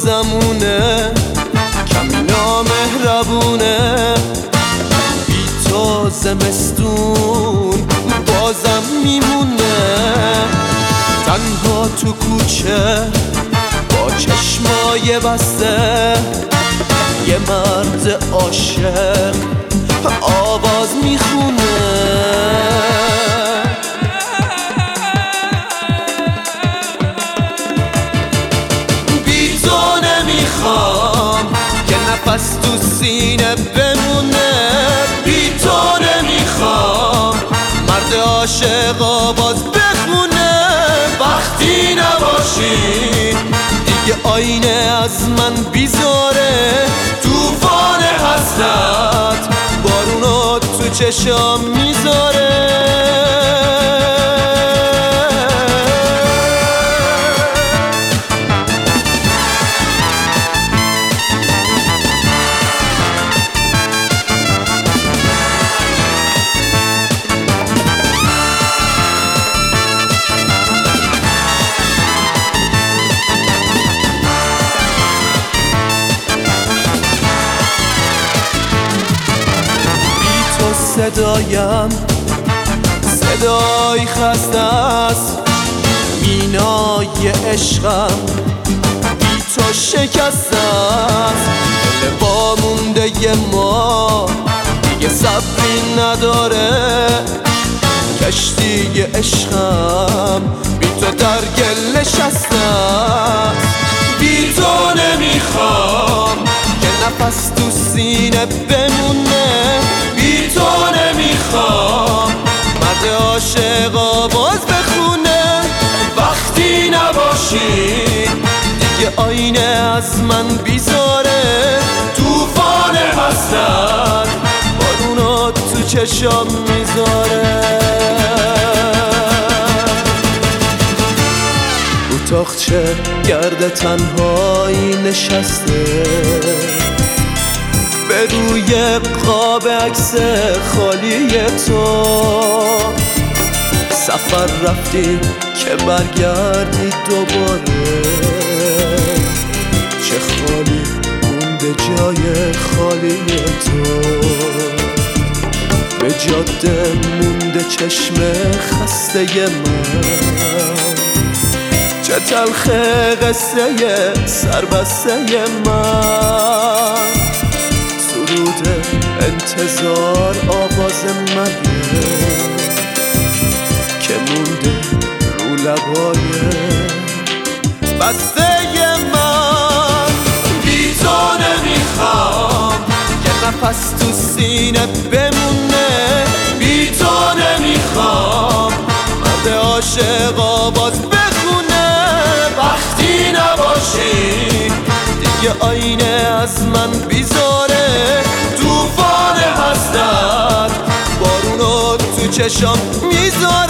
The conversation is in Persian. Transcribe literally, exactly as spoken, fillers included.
بازمونه، کمی نامهربونه. بی تو زمستون بازم میمونه، تنها تو کوچه با چشمای بسته. یه مرد عاشق آواز میخونه. بی تو نمیخوام که نفس تو سینه بمونه. بی تو نمیخوام مرد عاشق آواز بخونه. وقتی نباشی دیگه آینه از من بیزاره. توفان حسرت بارونو تو چشام میذاره. صدایم صدای خسته است، مینای عشقم بی تو شکسته است. دل وامونده ما دیگه صبری نداره. کشتی عشقم بی تو در گل نشسته است. بی تو نمیخوام که نفس تو سینه بمونه. بی تو نمیخوام مرد عاشق آواز بخونه. وقتی نباشی دیگه آینه از من بیزاره. توفان حسرت بارونو تو چشام میذاره. اتاقچه گرد تنهایی نشسته، به روی قاب عکس خالی تو. سفر رفتی که برگردی دوباره. چه خالی مونده جای خالی تو. به جاده مونده چشم خسته من. چه تلخه قصه سربسته من. سرود انتظار آواز منه که مونده رو لبای بسته من. بی تو نمیخوام که نفس تو سینه بمونه. بی تو نمیخوام مرد عاشق آواز بخونه. وقتی نباشی دیگه آینه از من بیزاره. توفان حسرت بارونو تو چشام میذاره.